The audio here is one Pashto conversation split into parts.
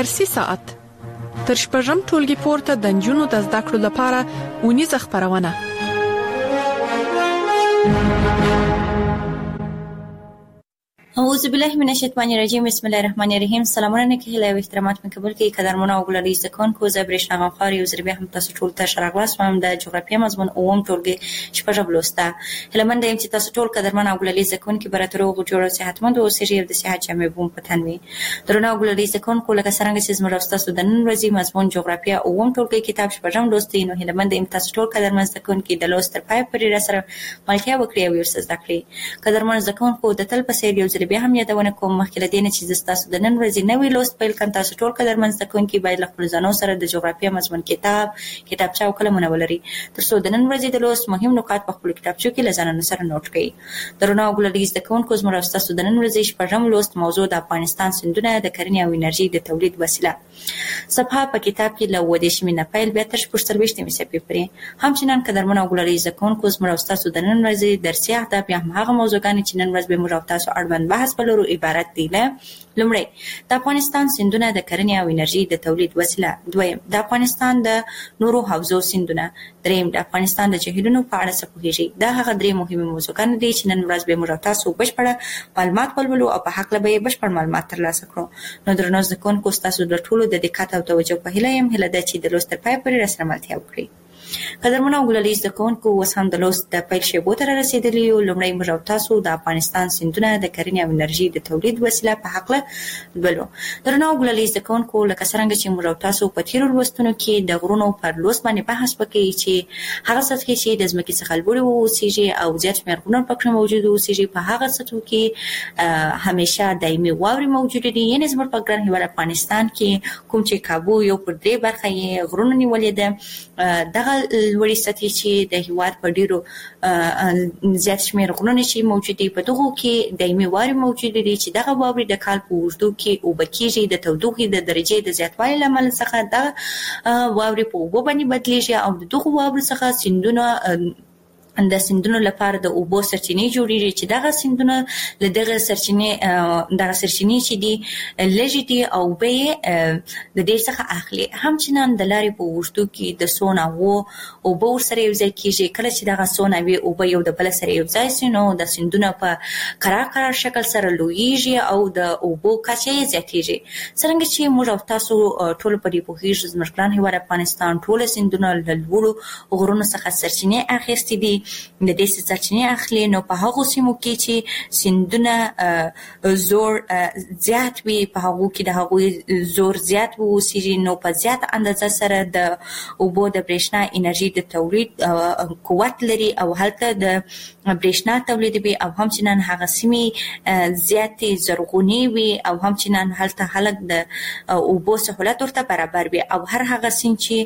درسي ساعت تر شپږم ټولګي پورته د نجونو د زده کړو لپاره اونیزه خپرونه. اعوذ بالله من الشیطان الرجیم. بسم الله الرحمن الرحیم. سلامونه کله او احترامات مې قبول کړئ قدرمن او ګلالي زکون کو زبرشنا غفار یو زربه هم تاسو ټول ته شرغواس مم د جغرافیه مضمون اوم ټولګي شپږم لوسته هلمند ایم چې تاسو ټول قدرمن او ګلالي زکون کې براترو جوړو صحتمند او سریه د صحت جامع بوم پتنوي درنو ګلالي زکون کو لکه څنګه چې زموږ تاسو د نن ورځې مضمون جغرافیه اوم ټولګي کتاب شپږم لوستي نو هلمند ایم تاسو ټول قدرمن زکون کې د لوست تر پای پورې سره ملتیا وکړي او ورسره زده کړئ. قدرمن زکون کو د تل په سیر یو زربه هم یادونه مخکې لدینه چې تاسو د نن ورځې نوې لوست پیل کړئ. تاسو ټول قدرمن زکونکي باید له خپل ځانو سره د جغرافیه مضمون کتابچه او قلمونه ولري ترڅو د نن ورځې د لوست مهم نکات په خپل کتابچو کې له ځانونو سره نوٹ کړئ. درنو ګلالي زکونکو زموږ تاسو د نن ورځې شپږم لوست موضوع د افغانستان سیندونه د کرنې او انرژي د تولید وسیله صفحه په کتاب کې له 28 نه پیل بیا تر 40 صفحې پورې. همچنان قدرمن ګلالي زکونکو زموږ تاسو د نن ورځې درسي اهداف یا هغه موضوعګان چې نن ورځ به موږ تاسو اړوند بحث بلرو عبارت دي له لومړی د افغانستان سیندونه د کرنې او انرژي د تولید وسیله، دویم د افغانستان د نورو حوزو سیندونه، دریم د افغانستان د جهیلونو په اړه څه پوهیږئ. دا هغه درې مهمه موضوعګان دي چې نن ورځ به موږ تاسو بشپړ معلومات ولولو او په حق له به بشپړ معلومات ترلاسه کړو. نو درنو زکونکو تاسو د ټولو د دقت او توجه په هیله يم هله د چې د لوست تر پای پورې راسره ملتیا وکړئ. قدرمنو ګلالي زکونکو اوس هم د لوست د پیل شیبو ته رسیدلی یو. لومړی موږ تاسو د افغانستان سیندونه د کرنې او انرژي د تولید وسیله په حق ولولو. درنو ګلالي زکونکو لکه څنګه چې موږ تاسو په تیرو لوستونو کې د غرونو پر لوست باندې بحث وکړي چې هغه سطحې چې د ځمکې څخه لوړې اوسېږي او زیات شمېر غرونه پکې موجود اوسېږي په هغه سطحو کې همیشه دایمي واورې موجودې دي. یعنې زموږ په ګران هېواد افغانستان کې کوم چې کابو یو پر درې برخه یې غرونه نیولې ده دغه لوړې سطحې چې د هېواد په ډېرو زیات شمېر غرونه چې موجود دي په دغو کې دایمي واورې موجودې دي چې دغه واورې د کال په اوږدو کې اوبه کېږي. د تودوخې د درجې د زیاتوالي له امله څخه دغه واورې په اوبو باندې بدلېږي او د دغو واورو څخه سیندونه د سیندونو لپاره د اوبو سرچینې جوړېږي چې دغه سیندونه له دغه سرچینې چې دي لږې دي او اوبه یې د دې څخه اخلي. همچنان د لارې په اوږدو کې د څو ناوو اوبه ورسره یوځای کېږي. کله چې دغه څو ناوې اوبه یو د بله سره یوځای سي نو د سیندونه په قرار شکل سره لویږي او د اوبو کچه یې زیاتېږي. څرنګه چې موږ او تاسو ټول په دې پوهېږو زموږ ګران هېواد افغانستان ټوله سیندونه له لوړو غرونو څخه سرچینې اخیستې دي. د دې سرچینې اخلي نو په هغو سیمو کې چې سیندونه زور زیات وي په هغو کې د هغوی زور زیات اوسېږي نو په زیات اندازه سره د اوبو د برېښنا انرژي د تولید قوت لري او هلته د برېښنا تولیدوي او همچنان هغه سیمې زیاتې زرغونې وي او همچنان هلته خلک د اوبو سهولت ورته برابر وي او هر هغه سیند چې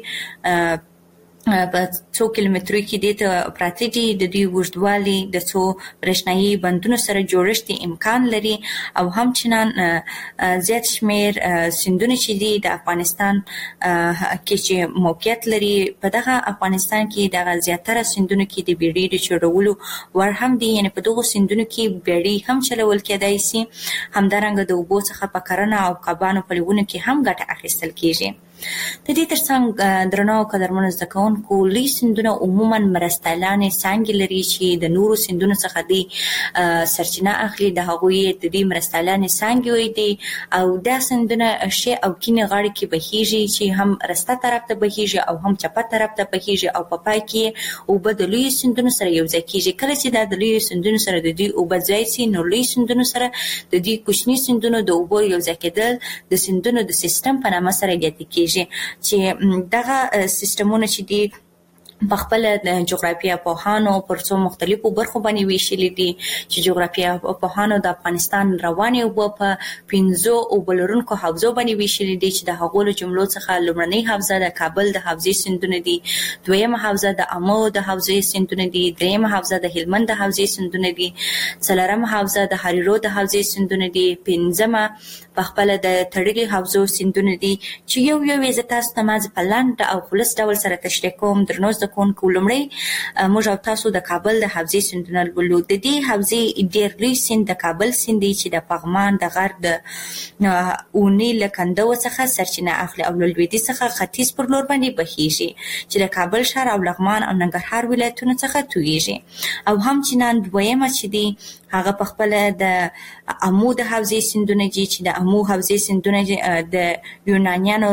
په څو کیلومترو کې دې ته پراته دي د دوی اوږدوالي د څو برېښنایي بندونو سره جوړښت امکان لري او همچنان زیات شمېر سیندونه چې دي د افغانستان کې چې موقعیت لري په دغه افغانستان کې دغه زیاتره سیندونو کې د بیړۍ د چلولو وړ هم دي. یعنې په دغو سیندونو کې بیړۍ هم چلول کېدای شي. همدارنګه د اوبو څخه په کرنه او کبانو په لیونو کې هم ګټه اخیستل کېږي. د دې ترڅنګ درنو قدرمنو زده کوونکو لوی سیندونه عموما مرستیالانې څانګې لري چې د نورو سیندونو څخه دي سرچینه اخلي. د هغوی د دې مرستیالانې څانګې دي او دا سیندونه ښي او کیڼې غاړې کې بهیږي چې هم رسته طرف ته بهیږي او هم چپه طرف ته بهیږي او په پای کې اوبه د لویو سیندونو سره یوځای کېږي. کله چې دا د لویو سیندونو سره د دوی اوبه ځای سي نو لوی سیندونو سره د دوی کوچني سیندونو د اوبو یوځای کېدل د سیندونو د سیستم په نامه سره یادې کېږي چې دغه سیستمونه چې دي په خپل د جغرافیه پوهانو پر څو مختلفو برخو باندې ویشلي دي چې جغرافیه پوهانو د افغانستان روانې اوبه په 15 اوبه لرونکو حوزو باندې ویشلي دي چې د هغو له جملو څخه لومړنۍ حوزه د کابل د حوزې سیندونه دي، دویمه حوزه د امو د حوزې سیندونه دي، دریمه حوزه د هلمند د حوزې سیندونه دي، څلورمه حوزه د هریرو د حوزې سیندونه دي، پنځمه په خپل د تړلي حوزو سیندونه دي چې یو یو یې تاسو ته مازه په لاندې او خلاص ډول سره تشریح کوم. درنو زده کوونکو لومړی موږ او تاسو د کابل د حوزې سیندونه لولو. د دې حوزې ډېر لوی سیند د کابل سیند دی چې د پغمان د غر د اونې له کنده څخه سرچینه اخلي او له لویدیځ څخه ختیځ پر لور باندې بهیږي چې د کابل ښار او لغمان او ننګرهار ولایتونو څخه تویږي. او همچنان دویمه چې دی هغه په خپل د امو د حوزې سیندونه دي چې د امو حوزې سیندونه د یونانیانو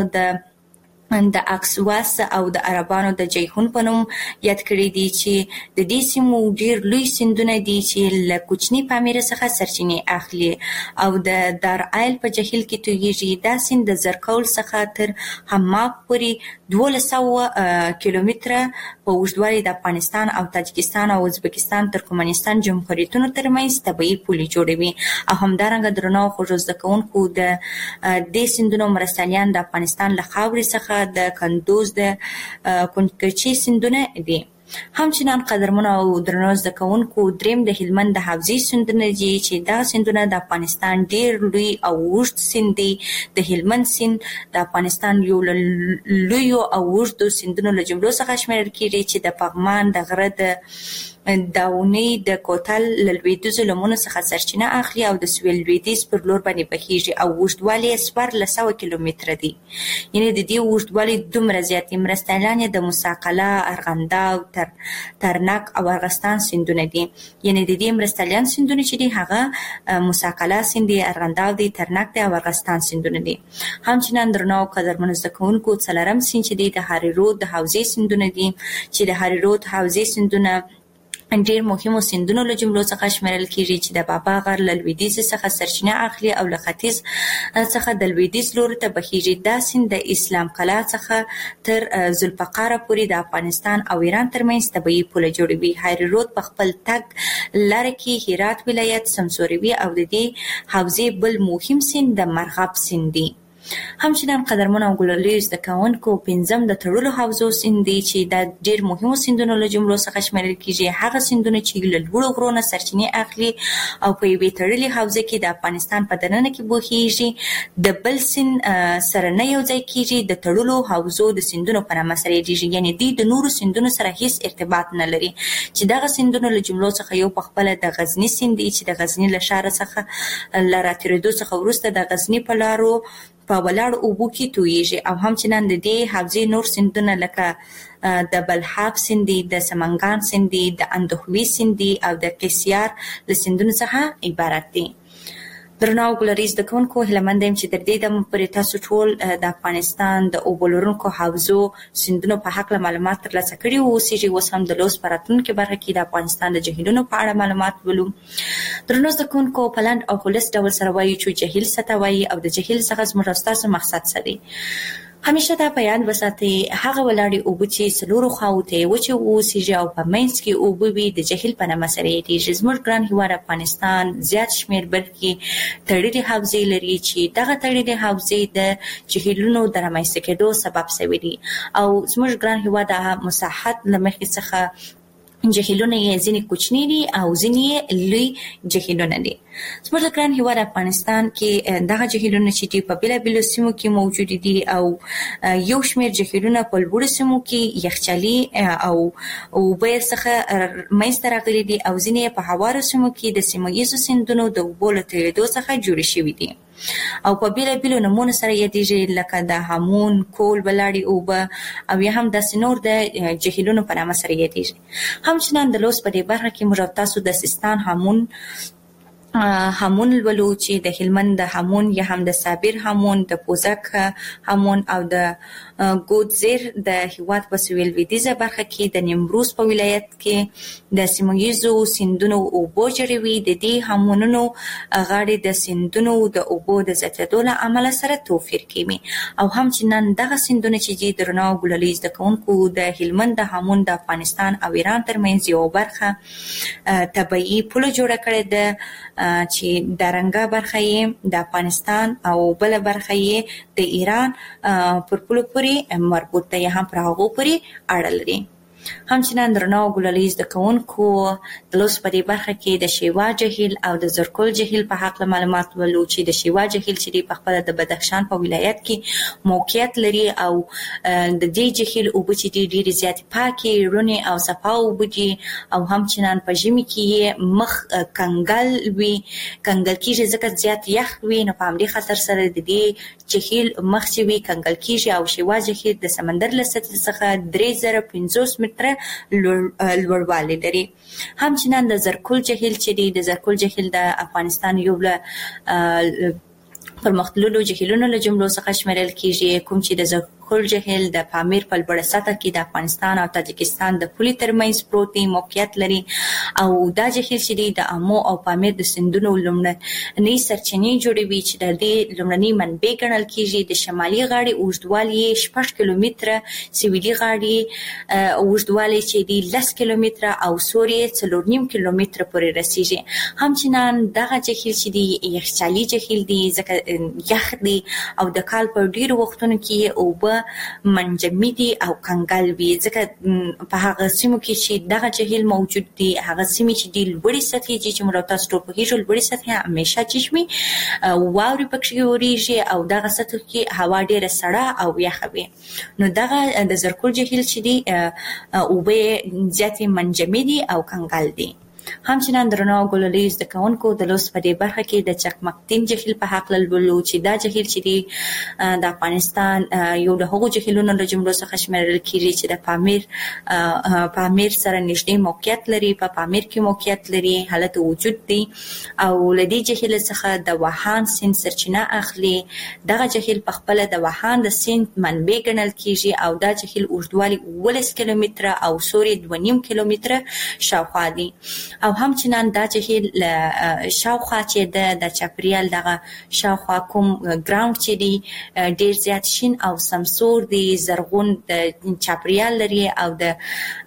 د اکسواس او د عربانو د جیهون په نوم یاد کړی دي چې د دې سیمو ډېر لوی سیندونه دي چې له کوچني پامیره څخه سرچینې اخلي او د دارایل په جهیل کې تویږي. دا سیند د زرکول څخه تر حماق پورې 1200 کیلومتره په اوږدوالي د افغانستان او تاجکستان او ازبکستان ترکمنستان جمهوریتونو ترمنځ طبیعي پولې جوړوي. او همدارنګه درنو خوږو زده کوونکو د دې سیندونو مرستیالان د افغانستان له خاورې څخه د کندوز د کنکچي سیندونه دي. همچنان قدرمنو او درنو زده کوونکو دریم د هلمند د حوزې سیندونه دي چې دا سیندونه د افغانستان ډېر لوی او اوږد سیند دی. د هلمند سیند د افغانستان یو لویو او اوږدو سیندونو له جملو څخه شمیرل کېږي چې د پغمان د غره د داونۍ د کوتل له لویدیځو لمنو څخه سرچینه اخلي او د سویل لویدیځ پر لور باندې بهیږي او اوږدوالی یې 1400 کیلومتره دی. یعنې د دې اوږدوالی دومره زیات دي. مرستیالان یې د موسی قلعه، ارغنداو، ترنک او ارغستان سیندونه دي. یعنې د دې مرستیالان سیندونه چې دي هغه موسی قلعه سیند دی، ارغنداو دی، ترنک دی او ارغستان سیندونه دي. همچنان درنو قدرمنو زده کوونکو څلورم سیند چې دی د هاري رود د حوزې سیندونه دي چې د هاري رود حوزې سیندونه ډېر مهمو سیندونو له جملو څخه شمیرل کېږي چې د بابا غر له لویدیځ څخه سرچینه اخلي او له ختیځ څخه د لویدیځ لوري ته بهیږي. دا سیند د اسلام قلعه څخه تر ذوالفقاره پورې د افغانستان او ایران ترمنځ طبیعي پوله جوړوي. هاري رود په خپل تګ لاره کې هرات ولایت سمسوروي او د دې حوزې بل مهم سیند د مرغاب سیند دی. همچنان قدرمنو او ګلاليو زده کوونکو پنځم د تړلو حوزو سیند دی چې د ډېر مهمو سیندونو له جملو څخه شمیرل کېږي. هغه سیندونه چې له لوړو غرونو سرچینې اخلي او په یوې تړلې حوزه کې د افغانستان په دننه کې بهیږي، د بل سیند سره نه یو ځای کېږي. د تړلو حوزو د سیندونو په نامه سره یادېږي، یعنې دوی د نورو سیندونو سره هیڅ ارتباط نه لري. چې دغه سیندونو له جملو څخه یو په خپله د غزني سیند دی چې د غزني له ښاره څخه له راتېرېدو څخه وروسته د غزني په لارو په ولاړ اوبو کې تویږي. او همچنان د دې حوزې نور سیندونه لکه د بلحاب سیند دی، د سمنګان سیند دی، د اندخوي سیند دی او د قیصیار له سیندونو څخه عبارت دي. درنو ګلالي زده کوونکو هیله یم چې تر دې دمه پورې تاسو ټول د افغانستان د اوبو لرونکو حوزو سیندونو په هکله معلومات ترلاسه کړي اوسیږي. اوس هم د لوست په راتلونکي برخه کې د افغانستان د جهیلونو په اړه معلومات ولولو. درنو زده کوونکو په لنډ او خلاص ډول سره وایو چې جهیل څه ته وایي او د جهیل څخه زموږ او ستاسو مقصد څه دی. همیشه دا په یاد وساتئ هغه ولاړې اوبه چې څلورو خواوو ته یې وچې واوسیږي او په منځ کې اوبه وي د جهیل په نامه سره یادېږي. زموږ ګران هېواد افغانستان زیات شمېر برخې تړلې حوزې لري چې دغه تړلې حوزې د جهیلونو د رامنځته کېدو سبب شوي دي او زموږ ګران هېواد د مساحت له مخې څخه جهیلونه یې ځینې کوچني دي او ځینې یې لوی جهیلونه دي. زموږ د ګران هېواد افغانستان کې دغه جهیلونه چې دي په بېلابېلو سیمو کې موجود دي او یو شمېر جهیلونه په لوړو سیمو کې یخچالي او اوبه یې څخه منځته راغلي دي او ځینې یې په هوارو سیمو کې د سیمه ییزو سیندونو د اوبو له تویېدو څخه جوړې شوي دي او په بېلابېلو نومونو سره یادېږي لکه د هامون، کول ولاړې اوبه او یا هم داسې نور د جهیلونو په نامه سره یادېږي. همچنان د لوست په دې برخه کې موږ او تاسو د سیستان هامون لولو چې د هلمند د هامون یا هم د صابر هامون، د پوزک هامون او د ګودزیر د هېواد په سویل لویدیځه برخه کې د نیمروز په ولایت کې د سیمه ییزو سیندونو اوبو جوړوي. د دې هامونونو غاړې د سیندونو د اوبو د زیاتېدو له امله سره توپیر کوي او همچنان دغه سیندونه چې دي درنو ګلالي زده کوونکو د هلمند د هامون د افغانستان او ایران ترمنځ یوه برخه طبیعي پوله جوړه کړې ده چې درنګه برخه یې د افغانستان او بله برخه یې د ایران پر پولو پورې مربوط ده یا هم پر هغو پورې اړه لري. همچنان درنو ګلالي زده کوونکو د لوست په دې برخه کې د شیوا جهیل او د زرکل جهیل په حق معلومات ولو چې د شیوا جهیل چې په خپل د بدخشان په ولایت کې موقعیت لري او د دې جهیل اوبه چې ډېرې زیاتې پاکې رونې او صفا اوبه دي او همچنان په ژمي کې مخ کنګل وي کنګل کېږي ځکه زیات یخ وي نو په همدې خاطر سره د دې جهیل مخ چې وي کنګل کېږي او شیوا جهیل د سمندر له سطحې څخه 3050 متره لوړوالی لري. همچنان د زرکل جهیل چې دی د زرکل جهیل د افغانستان یو له پرمختللو جهیلونو له جملو څخه شمیرل کېږي کوم چې د زرکل جهیل د پامیر په لوړه سطح کې د افغانستان او تاجکستان د پولې ترمنځ پروت دی موقعیت لري او دا جهیل چې دی د امو او پامیر د سیندونو لومړنۍ سرچینې جوړوي چې د دې لومړنۍ منبع ګڼل کېږي. د شمالي غاړې اوږدوالی 6 کیلومتره، سویلي غاړې اوږدوالی چې دی 10 کیلومتره او سوري 4.5 کیلومتره پورې رسیږي. همچنان دغه جهیل چې دی یخچالي جهیل دی ځکه یخ دی او د کال په ډیرو وختونو کې اوبه منجمدي او کنګل وي ځکه په هغه سیمو کې چې دغه جهیل موجود دي هغه سیمې چې د لوړې سطحې چې موږ تاسو ټول پوهیږو لوړې سطحې همیشه چشمي واوري پکې اوريږي او دغه سطح کې هوا ډیره سړه او یخه وي. نو دغه د زرکل جهیل چې دي اوبه زیاتې منجمدي او کنګل دي. همچنان درنو ګلالي زده کوونکو د لوست په دې برخه کې د چکمکتین جهیل په حق لولو چې دا جهیل چې دی د افغانستان یو له هغو جهیلونو له جملو څخه شمیرل کېږي چې د پامیر سره نږدې موقعیت لري په پامیر کې موقعیت لري حالت وجود دی او له دې جهیل څخه د وهان سیند سرچینه اخلي. دغه جهیل په خپل د وهان د سیند منبع ګڼل کېږي او دا جهیل اوږدوالی 19 کیلومتره او سوري 2.5 کیلومتره شاوخوا دی او همچنان دا جهیل شاوخوا چې د چاپریال دغه شاوخوا کوم ګراوند چې دی ډیر زیات شین او سمسور دی زرغون د چاپریال لري او د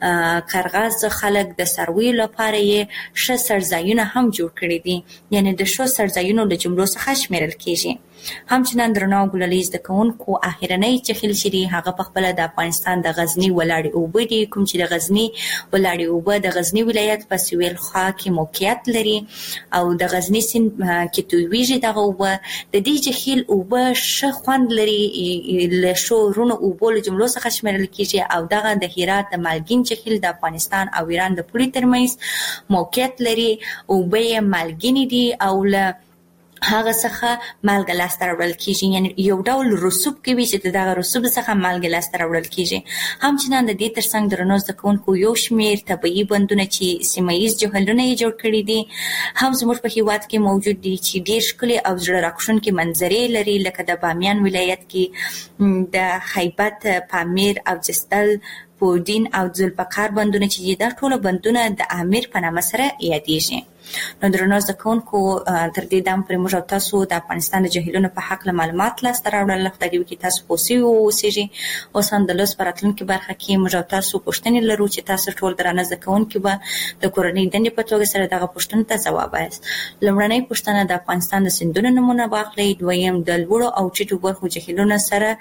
قرغاز خلک د سروي لپاره یې ښه سرځایونه هم جوړ کړي دي یعنی د ښو سرځایونو له جملو څخه شمیرل کېږي. همچنان درنو ګلالي زده کوونکو اخرنۍ جهیل چې دی هغه په خپل د افغانستان د غزنی ولاړې اوبه دي کوم چې د غزنی ولاړې اوبه د غزنی ولایت په سویل خوا کې موقعیت لري او د غزنی سیند کې تویږي دغه اوبه د دې جهیل اوبه ښه خوند لري له شو رونو اوبو له جملو څخه شمیرل کېږي او دغه د هرات د مالګین جهیل د افغانستان او ایران د پولې ترمنځ موقعیت لري. اوبه یې مالګینې دي او له هغه څخه مالګه لاسته راوړل کېږي یعنی یو ډول رسوب کوي چې دغه رسوب څخه مالګه لاسته راوړل کېږي. همچنان د دې ترڅنګ درنو زده کوونکو یو شمیر طبیعي بندونه چې سیمه ییز جهیلونه یې جوړ کړي دي هم زموږ په هیواد کې موجود دي چې ډیر ښکلي او زړه راښکونکي منظرې لري لکه د بامیان ولایت کې د خیبت، پامیر او جستل، پودین او ذوالفقار بندونه چې دا ټول بندونه د امیر په نامه سره یادېږي. نو درنو زده کوونکو تر دې دم پرې موږ تاسو د افغانستان د جهیلونو په حق معلومات لاسته راوړل خدای دې وکړي تاسو پوه سوي واوسیږئ. اوس هم د لوست په راتلونکي برخه کې موږ تاسو پوښتنې لرو چې تاسو ټول درانه زده کوونکي به د کورنۍ دندې په توګه سره دغه پوښتنو ته ځواب وایاست. لومړنۍ پوښتنه د افغانستان د سیندونو نومونه واخلئ. دویم د لوړو او ټیټو برخو جهیلونو سره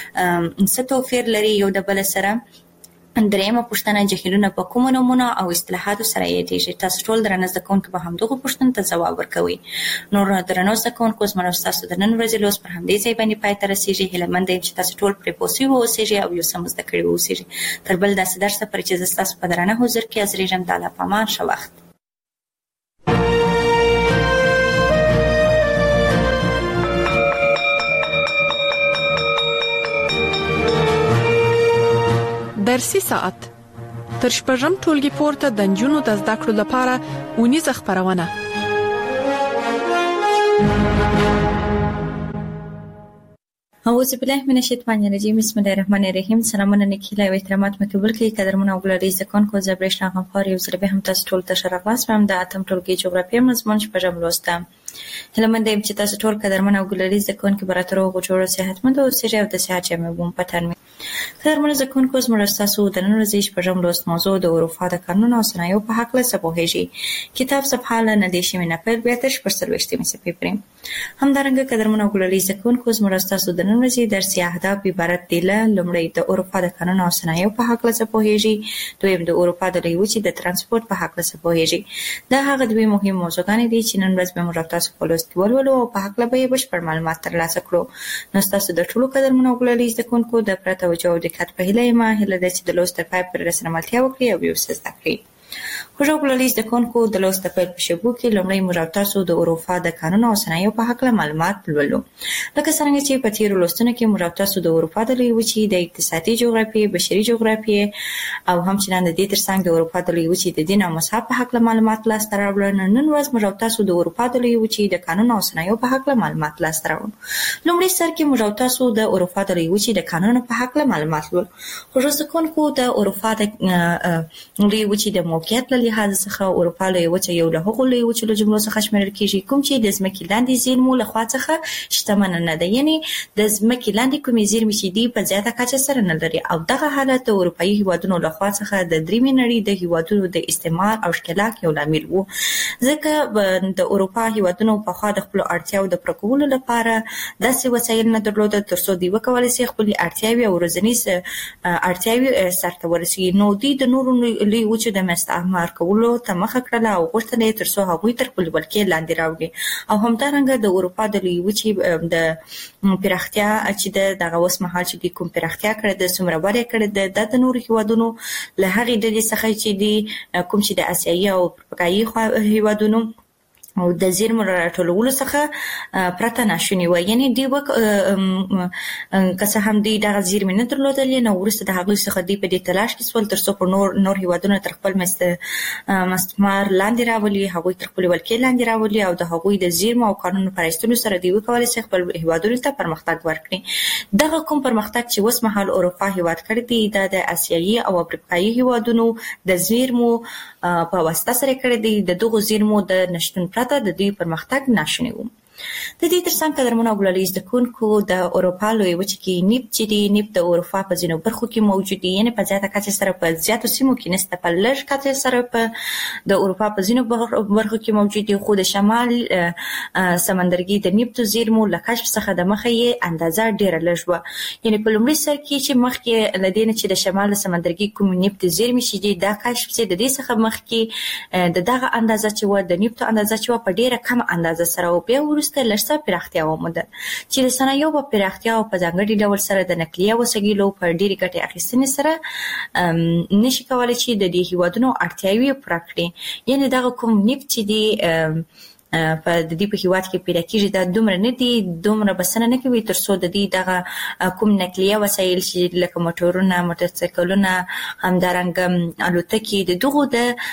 څه توپیر لري یو د بل سره. دریمه پوښتنه جهیلونه په کومو نومونو او اصطلاحاتو سره یادېږي. تاسو ټول درنه زده کوونکي به همدغو پوښتنو ته ځواب ورکوئ. نور درنو زده کوونکو زما او ستاسو د نن ورځې لوست پر همدې ځای باندې پای ته رسېږي. هیله مند یم چې تاسو ټول پرې پوه سوي واوسېږئ او یو څه مو زده کړي واوسېږئ. تر بل داسې درسه پورې چې زه ستاسو په درانه حضور کې حاضرېږم د الله په امان. ښه وخت. درسي ساعت تر شپږم ټولګي پورته د نجونو د زده کړو لپاره اونیزه خپرونه. اعوذ بالله من الشیطان الرجیم. بسم الله الرحمن الرحیم. سلامونه نیکیله او احترامات مقبول کړئ قدرمن او ګلالي زده کوونکو. زه برېښنا غمخوار یو ځل به هم تاسو ټول ته ښه راغلاست وایم د اتم ټولګي جغرافیه مضمون شپږم لوست. هیله مند یم چې تاسو ټول قدرمن او ګلالي زده کوونکي به راته روغ جوړ صحتمند اوسئ او د صحت جامې بوم پتن. قدرمن زده کوونکو زموږ ستاسو د نن ورځې شپږم لوست موضوع د اروپا د قانون او صنایعو په هکله څه پوهیږئ. کتاب صفحه له 90 نه پیل بیا تر 40 صفحې پورې. همدارنګه قدرمن او ګلالي زکونکو زموږ تاسو د نن ورځې درسي اهداف عبارت دي له لومړی د اروپا د قانون او صنایعو په حق له پوهیږي، دویم د اروپا د لوی وچې د ترانسپورت په حق له پوهیږي. دا هغه دوه مهم موضوعګانې دي چې نن ورځ به موږ تاسو په لوست کې ولولو او په حق له به بشپړ معلومات ترلاسه کړو. نو تاسو د ټولو قدرمن او ګلالي زکونکو د پرته توجه او دقت په هیله ما هیله ده چې د لوست تر پای پورې راسره ملتیا وکړي او یو څه زده کړئ. خوږو ګلالي زکونکو د لوست په پیل په شبو کې لومړی موږ تاسو د اروپا د قانون او صنایعو په حق له معلومات لولو. لکه څنګه چې په تیرو لوستونو کې موږ تاسو د اروپا د لوی وچې د اقتصادي جغرافیې، بشري جغرافیې او همچنان د دې ترڅنګ د اروپا د لوی وچې د دین او مذهب په حق له معلومات لاسته راوړل. نن ورځ موږ تاسو د اروپا د لوی وچې د قانون او صنایعو په حق له معلومات لاسته راوړو. لومړی سر کې موږ تاسو د اروپا د لوی وچې د قانون په حق له معلومات لولو. خوږو زکونکو د اروپا د لوی وچې د موقعیت له لحاظ څخه اروپا لوی وچه یو له هغو لوی وچو له جملو څخه شمیرل کیږي کوم چې د ځمکې لاندې زیرمو له خوا څخه شتمن نه ده، یعنی د ځمکې لاندې کومې زیرمې چې دي په زیاته کچه سره نه لري، او دغه حالت د اروپایي هیوادونو له خوا څخه د دریمې نړۍ د هیوادونو د استعمار او ښکېلاک یو لامل وو، ځکه د اروپا هیوادونو په خوا د خپل اړتیاو د پوره کولو لپاره داسې وسایل نه درلودل ترڅو دوی وکولای شي خپل اړتیاوې او ورځنیز اړتیاوې سرته ورسوي. نو دوی د نورو لوی وچو د مستعمر کولو ته مخه کړله او غوښتل یې ترڅو هغوی تر خپل ولکې لاندې راوړي. او همدارنګه د اروپا د لوی وچې د پراختیا چې دغه اوس مهال چې کوم پراختیا کړې ده، څومره وده کړې ده، د نورو هیوادونو له هغې ډلې څخه چې دي کوم چې د اسیایي او افریقایي هیوادونو او د زیرمو راټولولو څخه پرته ناشونې وه، یعنې دوی که څه هم دوی دغه زیرمې نه درلودلې، نو وروسته د هغوی څخه دوی په دې تلاش کې سول ترڅو په نور هیوادونه تر خپل مستعمر لاندې راولي، هغوی تر خپلې ولکې لاندې راولي او د هغوی د زیرمو او قانونو په رایستلو سره دوی وکولی شي خپل هیوادونو ته پرمختګ ورکړي. دغه کوم پرمختګ چې اوس مهال اروپا هیواد کړی دی دا د اسیایي او افریقایي هیوادونو د زیرمو په واسطه سره کړی دی. د دغو زیرمو د نشتون پرته د دوی پرمختګ ناشونی و. د دې ترڅنګ قدرمن او ګلالي زکونکو د اروپا لوی وچې کې نفت چې دی، نفت د اروپا په ځینو برخو کې موجود دی، یعنې په زیاته کچه سره په زیاتو سیمو کې نشته، په لږ کچه سره په د اروپا په ځینو برخو کې موجود دی، خو د شمال سمندرګي د نفتو زیرمو له کشف څخه د مخه یې اندازه ډېره لږ وه. یعنې په لومړي سر کې چې مخکې له دې نه چې د شمال سمندرګي کوم نفت زیرمې چې دي دا کشف چې د دې څخه مخکې د دغه اندازه چې وه د نفتو اندازه چې وه په ډېره کمه اندازه سره و. بیا وروسته لږ پراختیا وموندل چې د صنایعو په پراختیا او په ځانګړي ډول سره د نقلیه وسایلو په ډېرې ګټې اخیستنې سره نشي کولی چې د دې هیوادونو اړتیاوې پوره کړي. یعنې دغه کوم نفت چې دی په د دې په هیواد کې پیدا کېږي دا دومره نه دي، دومره بسنه نه کوي ترڅو د دې دغه کوم نقلیه وسایل چې لکه موټرونه، موټرسایکلونه، همدارنګه الوتکې، د دغو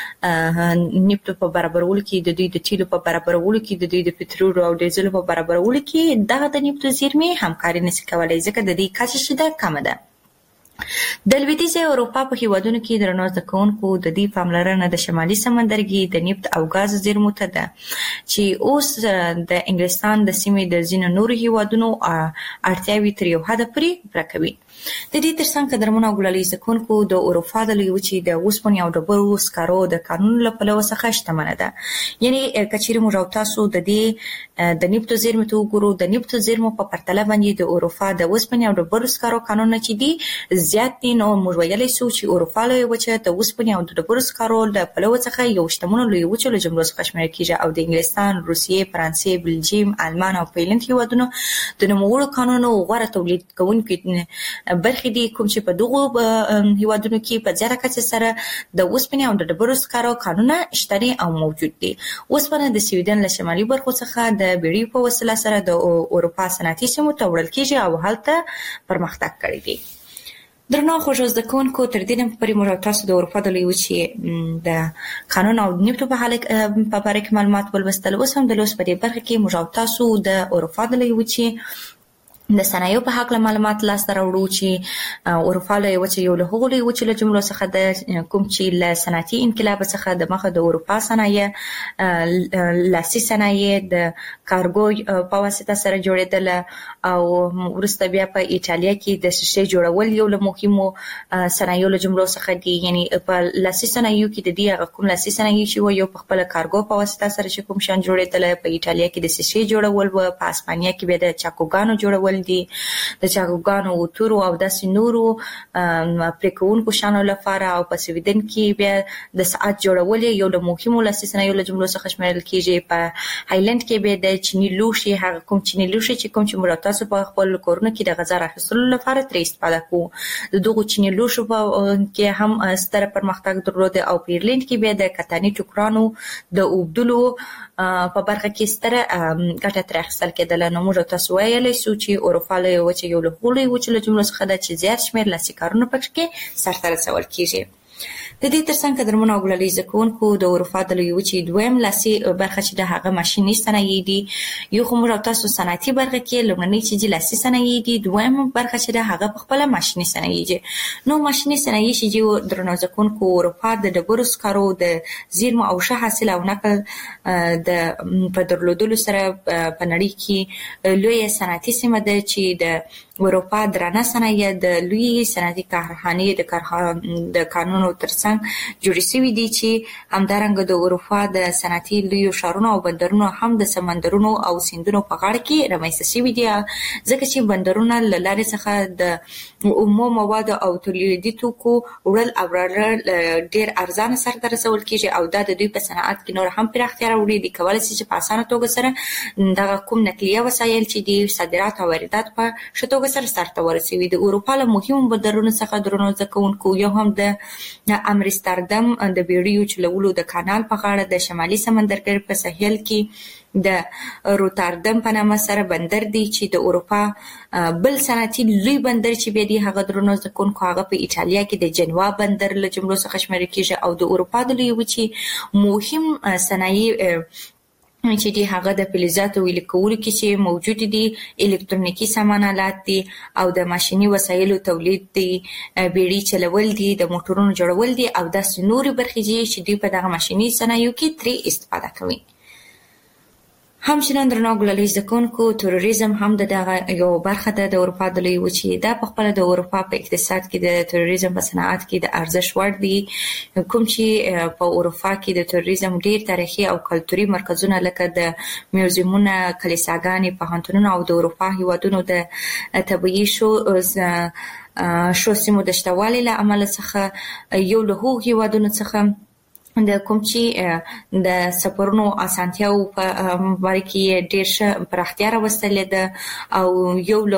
د نفتو په برابرولو کې، د دوی د تیلو په برابرولو کې، د دوی د پټرولو او ډیزلو په برابرولو کې دغه د نفتو زیرمې همکاري نشي کولی ځکه د دې کچه چې ده کمه ده. د لویدیځې اروپا په هیوادونو کې درنو زده کوونکو د دې پاملرنه د شمالي سمندرګي د نفت او ګاز زیرمو ته ده چې اوس د انګلستان د سیمې د ځینو نورو هیوادونو اړتیاوې تر یو حده پورې پوره کوي. د دې ترڅنګ قدرمن او ګلالي زکونکو د اروپا د لوی وچې د اوسپنې او ډبرو سکرو د قانون له پلوه څخه شتمنه ده. یعنې که چیرې موږ تاسو د دې د نفتو زیرمو ته وګورو، د نفتو زیرمو په پرتله باندې د اروپا د اوسپنې او ډبرو سکرو قانونونه چې دي زیات دي، نو موږ ویلی شو چې اروپا لوی وچه د اوسپنې او د ډبرو سکرو له پلوه څخه یو شتمنو لوی وچو له جملو څخه شمیرل کېږي او د انګلستان، روسیې، فرانسې، بلجیم، آلمان او فنلنډ هیوادونو د نوموړو قانونونو غوره تولید کوونکي برخې دي کوم چې په دغو هیوادونو کې په زیاته کچه سره د اوسپنې او د ډبرو سکرو قانونونه شته دي او موجود دي. اوسپنه د سویډن له شمالي برخو څخه د بیړیو په وسیله سره د اروپا صنعتي سیمو ته وړل کېږي او هلته پرمختګ کړی دی. درنو خوږو زده کوونکو، تر دې نه پورې موږ تاسو د اروپا د لوی وچې د قانون او نفتو په باره کې معلومات ولوستل. اوس هم د لوست په دې برخه کې موږ تاسو د اروپا د لوی وچې د صنایعو په حق معلومات لاسته راوړو چې اروپا له وچې یو له هغو لویو وچو له جملو څخه د کوم چې له صنعتي انقلاب څخه د مخه د اروپا صنایع لاسي صنایع د کارګو په واسطه سره جوړېدل او وروسته بیا په ایټالیا کې د شیشې جوړول یو له مهمو صنایعو له جملو څخه دي. یعنی په لاسي صنایعو کې د دې کوم لاسي صنایع چې یو په خپل کارګو په واسطه سره چې کوم شان جوړېدل، په ایټالیا کې د شیشې جوړول و، په اسپانیا کې بیا د چاکوګانو جوړول دي، د چاکوګانو اوتورو او داسې نورو پریکونکو شانو لپاره، او په سویډن کې بیا د ساعت جوړول یو له مهمو لاسي صنایعو له جملو څخه شمیرل کیږي. په هایلند کې بیا د چینی لوښي، هغه کوم چینی لوښي چې کوم چې موږ تاسو په خپل کورونو کې د غذا راخیستلو لپاره ترې استفاده کوو، د دغو چینی لوښو په کې هم ستر پرمختګ درلود. او په ایرلند کې بیا د کتاني ټوکرانو د اوبدلو په برخه کې ستر ګټه ترې اخیستل کېدله. نو موږ تاسو ویلی سو چې اروپا له وچې یو له هغو لویو وچو له جملو څخه ده چې زیات شمېر لاسي کارونه پکې سرته رسول کېږي. د دې ترڅنګ قدرمنو او ګلالي زده کوونکو د اروپا د لویې وچې دویم لاسي برخه چې د هغه ماشیني صنایع دي، یو خو موږ تاسو صنعتي برخه کې لومړنۍ چې د لاسي صنایع دي، دویم برخه چې د هغه په خپل ماشیني صنایع دي. نو ماشیني صنایع چې درنو زده کوونکو اروپا د ډبرو سکرو د زیرمو او ښه حاصل او نقل د په درلودلو سره په نړۍ کې لوی صنعتي سیمه ده چې د اروپا درانه صنایع د لوی صنعتي کارخانې د قانونو ترڅنګ جوړې شوي دي، چې همدارنګه د اروپا د صنعتي لویو ښارونو او بندرونو هم د سمندرونو او سیندونو په غاړه کې رامنځته شوي دي، ځکه چې بندرونه له لارې څخه د اومو موادو او تولیدي توکو وړل او راوړل ډېر ارزانه سرته رسول کېږي، او دا د دوی په صنعت کې نور هم پراختیا راوړي. دوی کولی شي چې په اسانه توګه سره دغه کوم نقلیه وسایل چې دي صادرات او واردات په ښه توګه سرته ورسوي. د اروپا له مهمو بندرونو څخه درنو زده کوونکو یو هم د امستردام د بیړیو چلولو د کانال په غاړه د شمالي سمندرګي په ساحل کې د روتردام په نامه سره بندر دی، چې د اروپا بل صنعتي لوی بندر چې بیا دی هغه درنو زده کوونکو هغه په ایټالیا کې د جنوا بندر له جملو څخه شمیرل کېږي. او د اروپا د لویې وچې مهم صنایع چې دی هغه د فلزاتو ویلې کولو کې چې موجود دي، الکترونیکي سامان آلات دي، او د ماشیني وسایلو تولید دي، بیړۍ چلول دي، د موټرونو جوړول دي، او داسې نورې برخې دي چې دوی په دغه ماشیني صنایعو کې ترې استفاده کوي. همچنان درنو ګلالي زده کوونکو تروریزم هم دغه یو برخه ده د اروپا د لویې وچې. دا په خپله د اروپا په اقتصاد کې د تروریزم په صنعت کې د ارزښت وړ دي، کوم چې په اروپا کې د تروریزم ډېر تاریخي او کلتوري مرکزونه لکه د میوزیمونه، کلیساګانې، پوهنتونونه او د اروپا هیوادونو د طبیعي شو سیمو د شتوالي له امله څخه یو له هغو هیوادونو څخه د کوم چې د سفرونو اسانتیاو په باره کې ډېر ښه پراختیا راوستلې ده، او یو له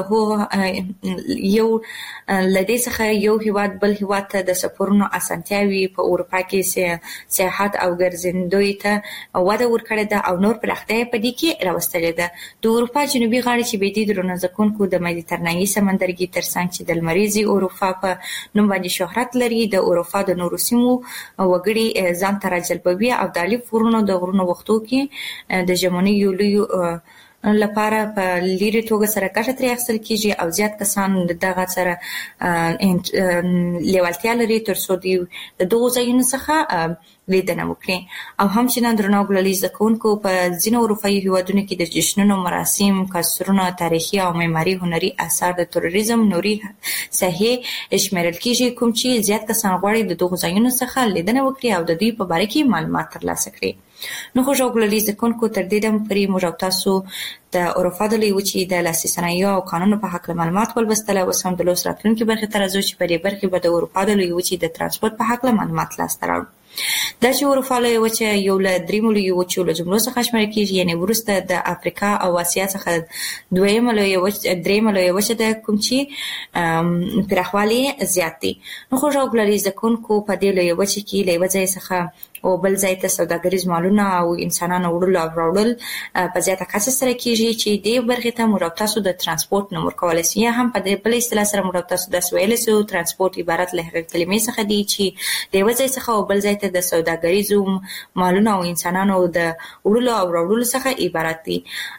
دې څخه یو هیواد بل هیواد ته د سفرونو اسانتیاوي په اروپا کې سیاحت او ګرځندوی ته وده ورکړې ده، او نور پراختیا په دې کې راوستلې ده. د اروپا جنوبي غاړې چې بیا دي درنو زده کوونکو د مدیترانهي سمندرګي ترڅنګ چې د لمریزې اروپا په نوم باندې شهرت لري، د اروپا د نورو سیمو وګړي ځان ته راجلبوي، او د الف غرونو د غرونو وختو کې د ژمنۍ یو لوی لپاره په لیرې توګه سره ګټه ترې اخیستل کېږي، او زیات کسان دغه سره لیوالتیا لري تر څو د دغو ځایونو څخه لیدنه وکړي. او همچنان درنو ګلالي زده کوونکو په ځینو اروپایي هیوادونو کې د جشنونو، مراسم، کلتورونه، تاریخي او معماري هنري اثار د تروریزم نوري ساحې شمیرل کېږي، کوم چې زیات کسان غواړي د دغو ځایونو څخه لیدنه وکړي او د دوی په باره کې معلومات ترلاسه کړي. نو خوږو ګلالي زده کوونکو تر دې دمه پورې موږ او تاسو د اروپا د لویې وچې د لاسي صنایعو او قانونو په هکله معلومات ولوستل. اوس هم د لوست راتلونکي برخې ته راځو چې په دې برخې به د اروپا د لویې وچې د ترانسپورت په هکله معلومات لاسته راوړو. دا چې اروپا لویه وچه یو له دریمو لویو وچو له جملو څخه شمیرل کېږي، یعنې وروسته د افریقا او اسیا څخه دریمه لویه وچه ده، کوم چې پراخوالی زیات دی. نو خوږو ګلالي زده کوونکو په دې لویه وچه کې له یوه ځای څخه او بل ځای ته سوداګریز مالونه او انسانانو وړلو او راوړل په زیاته کچه سره کیږي چې د برخې ته موږ تاسو د ترانسپورت نوم ورکول شي. یا هم په دې بل اصطلاح سره موږ تاسو د ویل شو ترانسپورت عبارت له هغه کلمې څخه دی چې د یو ځای څخه بل ځای ته د سوداګریزو مالونه او انسانانو د وړلو او راوړلو څخه عبارت دي.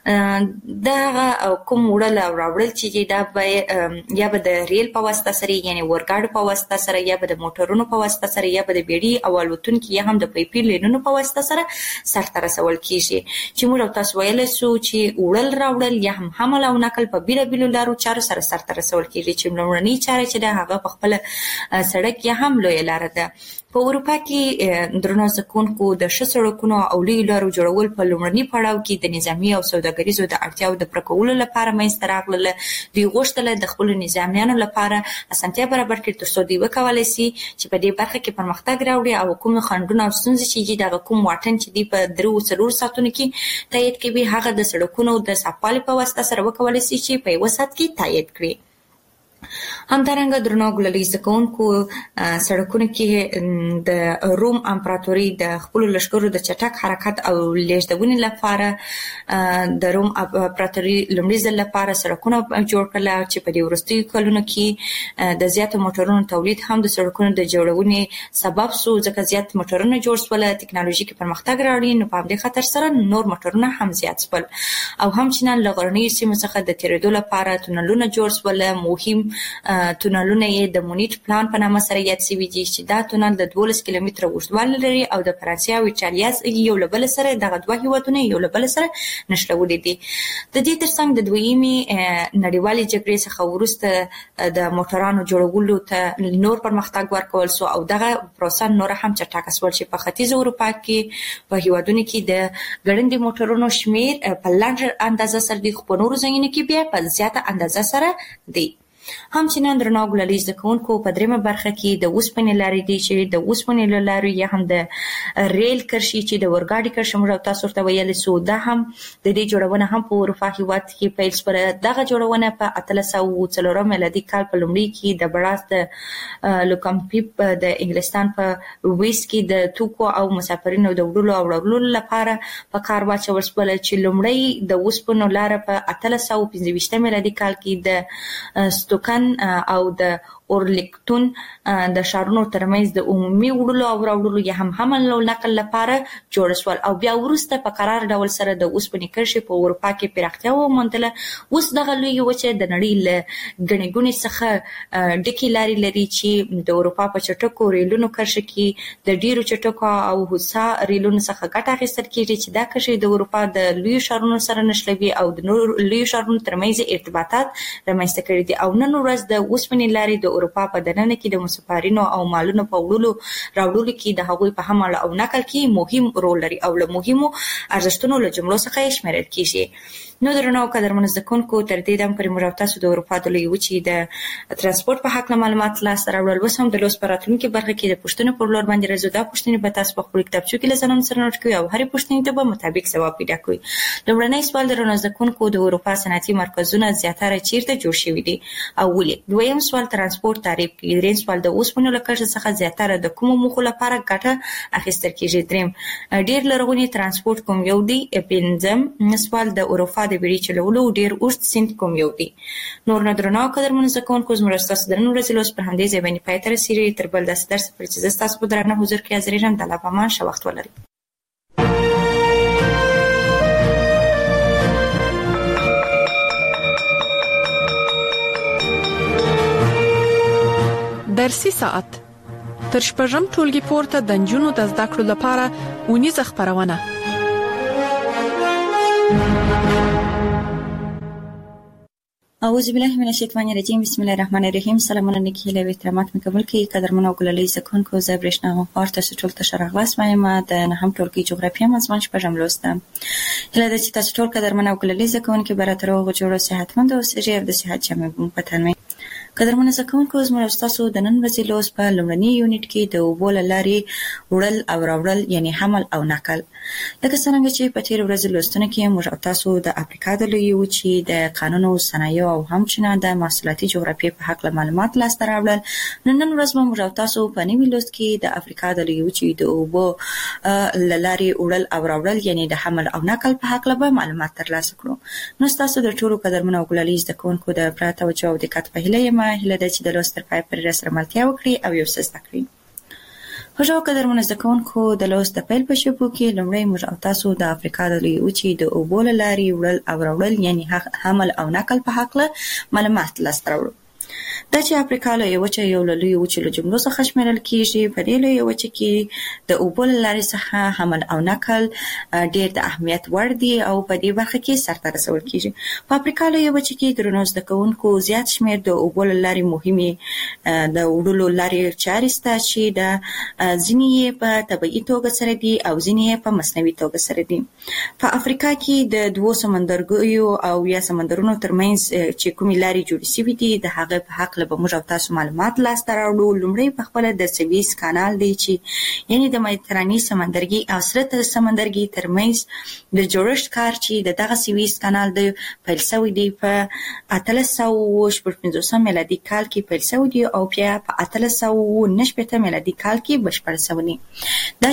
دا کوم وړل او راوړل چې دا به یا به د ریل په واسطه سره یعنی ورګاډ په واسطه سره یا به د موټرونو په واسطه سره یا به د بیړۍ او الوتونکو یا هم د پیپي لینونو په واسطه سره سرته رسول کیږي. چې موږ تاسو ویل شو چې وړل راوړل یا هم حمل او نقل په بیلابیلو لارو چارو سره سرته رسول کیږي چې لومړنی چاره چې د هغه په خپل سړک یا هم لوی لار ده. په اروپا کې درنو زکونکو د ښه سړکونو او لوی لارو جوړول په لومړني پړاو کې د نظامی او سوداګریزو د اړتیاو د پوره کولو لپاره منځته راغله. دوی غوښتل د خپل نظامیانو لپاره اسانتیا برابر کړي ترڅو دوی وکولای شي چې په دې برخه کې پرمختګ راوړي او کوم خنډونه او ستونزې چې د کوم واټن چې دی په 3 ساعتونو کې تایید کوي هغه د سړکونو د صفالي په واسطه سره وکولای شي چې په 1 ساعت کې تایید کړي. همدارنګه درنو ګللیز کوونکو سړکونو کې د روم امپراتوري د خپل لشکرو د چټک حرکت او لیږدونې لپاره د روم امپراتوري لومړي ځل لپاره سړکونه جوړ کړل چې په دې وروستیو کلونو کې د زیاتو موټرونو تولید هم د سړکونو د جوړونې سبب شو. ځکه زیات موټرونه جوړ شول، ټکنالوژي کې پرمختګ راوړي، نو په دې خاطر سره نور موټرونه هم زیات شول او هم چې نن لغړنی سیمه څخه د تیرېدو لپاره تونلونه جوړ شول. مهم تونلونه یې د مونیټ پلان په نامه سره یاد شوي دي چې دا تونل د 12 کیلومتره اوږدوالی لري او د فرانسې او ایټالیا یو له بل سره دغه دوه هیوادونه یو له بل سره نښلولي دي. د دې ترڅنګ د دویمې نړیوالې جګړې څخه وروسته د موټرانو جوړولو ته نور پرمختګ ورکول شو او دغه پروسه نور هم چټکه شول چې په ختیځ اروپا کې په هیوادونو کې د ګړندي موټرونو شمیر په لنډه اندازه سره دی، خو په نورو ځایونو کې بیا په زیاته اندازه سره دی. هم چې نن درنو ګللیز کوونکو په دریمه برخه کې د اوسپنې لارې دي چې د اوسپنې لارې یا هم د ریل کرښې چې د ورګاډي کرښه موږ تاسو ته ویل شو دا هم د دې جوړونه هم په اروپا هیواد کې پیل شوه. دغه جوړونه په 1804 میلادي کال په لومړي کې د بړاس د لوکمپیپ د انګلستان په ویس کې د توکو او مسافرینو د وړلو او راوړلو لپاره په کار واچول شول چې لومړی د اوسپنو لار په 1825 میلادي کال کې د توکن او د اورلیکتون د ښارونو ترمنځ د عمومي وړلو او راوړلو یا هم حمل او نقل لپاره جوړ شول او بیا وروسته په قرار ډول سره د اوسپنې کرښې په اروپا کې پراختیا وموندله. اوس دغه لوی وچه د نړۍ له ګڼې ګوڼې څخه ډکې لارې لري چې د اروپا په چټکو ریلونو کرښه کې د ډیرو چټکو او هوسا ریلونو څخه ګټه اخیستل کیږي چې دا کرښې د اروپا د لوی ښارونو سره نښلوي او د نور لوی ښارونو ترمنځ ارتباطات رامنځته کړي دي. او نن ورځ د اوسپنې لارې د اروپا په دننه کې د مسافرینو او مالونو په وړلو راوړلو کې د هغوی په حمل او نقل کې مهم رول لري او له مهمو ارزښتونو له جملو څخه یې شمیرل کیږي. نو درنو قدرمنو زکونکو تر دې دم پر موږ تاسو د اروپا د لوی وچې د ترانسپورت په حق معلومات لاسته راوړل. اوس هم د لوس پراتونکو برخه کې د پښتنو پر لور باندې راځو. دا پښتنې په تاسو په خپل کتابچو کې لزنون سره نوٹ کوي او هرې پښتنې ته به مطابق ځواب پیدا کوي. لومړنی سوال درنو زکونکو د اروپا صنعتي مرکزونه زیاتره چیرته جوړ شوي دي او ولې؟ دویم سوال ترانسپورت تعریف کوي. دریم سوال د اوسپنو له کرښې څخه زیاتره د کومو موخو لپاره ګټه اخیستل کیږي؟ دریم ډیر لرغونی ترانسپورت کوم یو دی؟ پنځم سوال د اروپا د بیړۍ چلولو ډیر اوږد سیند کوم یو دی؟ نور نه درنو قدرمنو زکونکو زموږ تاسو د نن ورځې لوست پر همدې ځای باندې پای ته رسیدلی. تر بل داسې درس پورې چې زه ستاسو په درانه حضور کې حاضر یم. د الله په امان ښه وخت ولرئ. درسي ساعت تر شپږم ټولګي پورته د نجونو د زده کړو لپاره اونیزه خپرونه. اعوذ بالله من الشیطان الرجیم. بسم الله الرحمن الرحیم. سلامونه نیکی له احترامات مې قبول کړئ. قدرمنو ګللیز زکونکو زه برېښنا غفار تاسو ټول ته شراغلاس وایم. د نهم ټولګي جغرافیه مضمون شپږم لوست ده. هله ده چې تاسو ټول قدرمنو ګللیز زکونکو براتر او جوړو صحتمند اوسئ او د صحت جامع په تنوي. قدرمن زکونکو زموږ تاسو د نن ورځې لوست په لومړني یونټ کې د اوبو له لارې وړل او راوړل یعنی حمل او نقل. لکه څنګه چې په تیر ورځ لوستنه کې موږ تاسو د افریقا د لویې وچې د قانونو صنایع او همچنان د محصولاتي جغرافیې په حق معلومات لاسته راوړل. نن ورځ موږ تاسو په نوي لوست کې د افریقا د لویې وچې د اوبو له لارې وړل او راوړل یعنی د حمل او نقل په حق به معلومات ترلاسه کړو. نو تاسو د ټولو قدرمن او ګلالي زکونکو د پراته توجه او دقت په هیله هیله ده چې د لوست تر پای پورې راسره ملتیا وکړي او یو څه زده کړي. خوږو قدرمنو زده کوونکو د لوست د پیل په شپو کې لومړی موږ تاسو د افریقا د لویې وچې د اوبو له لارې وړل او راوړل یعنی حمل او نقل په حق معلومات لاسته راوړو. دا چې افریقا لویې وچه یو له لویو وچو له جملو څخه شمیرل کیږي. په دې لویې وچه کې د اوبو له لارې څخه حمل او نقل ډېر د اهمیت وړ دي او په دې برخه کې سرته رسول کیږي. په افریقا لویې وچه کې درنو زده کوونکو زیات شمیر د اوبو له لارې مهمې د وړلو لارې چارې شته چې د ځینې یې په طبیعي توګه سره دي او ځینې یې په مصنوعي توګه سره دي. په افریقا کې د دوو سمندرګیو او یا سمندرونو ترمنځ چې کومې لارې جوړې شوي دي د هغه په حق به موږ تاسو معلومات لاسته راوړو. لومړی په خپل د سویس کانال دی چې یعنی د مدیترانې سمندرګي او سره سمندرګي ترمنځ د جوړښت کار چې دغه سویس کانال د پیل شوی دی په 1850 میلادي کال کې پیل شوی دی او بیا په 1899 میلادي کال کې بشپړ شوی دی. دا